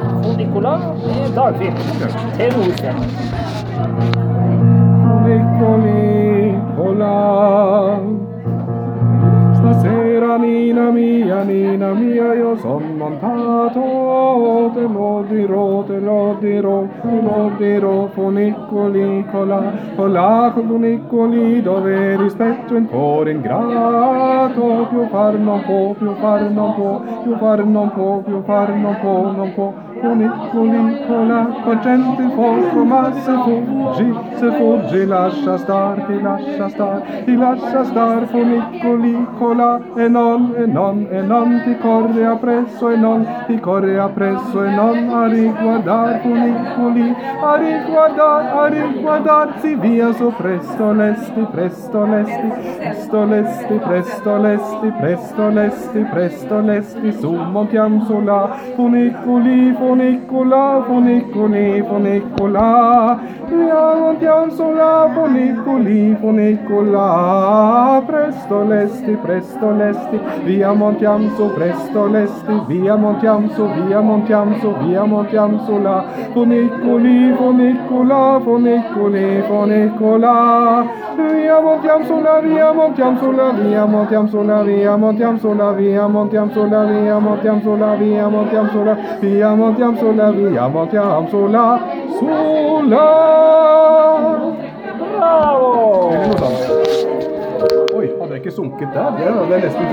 funicola e Dolphin. Tenuse. Funicola. Stasera Nina mia, io son montato, te lo dirò, funicoli, cola, funicoli, dove rispetto in cuore ingrato, più far non può, non può, funicoli, cola, concenti il fuoco, ma se fuggi, lascia star, ti lascia star, funicoli, cola, e non ti corre appresso, e non a riguardar, funicoli, a riguardarsi via su presto lesti, su montiam sulla, funicoli, funicola, via montiam sulla, funicola, presto lesti, via montiam su, presto lesti, via montiam sulla, funicoli, funicola, via montiam sulla, via montiam sulla, Bravo! Oi, hadde jeg ikke sunket der? Det er nesten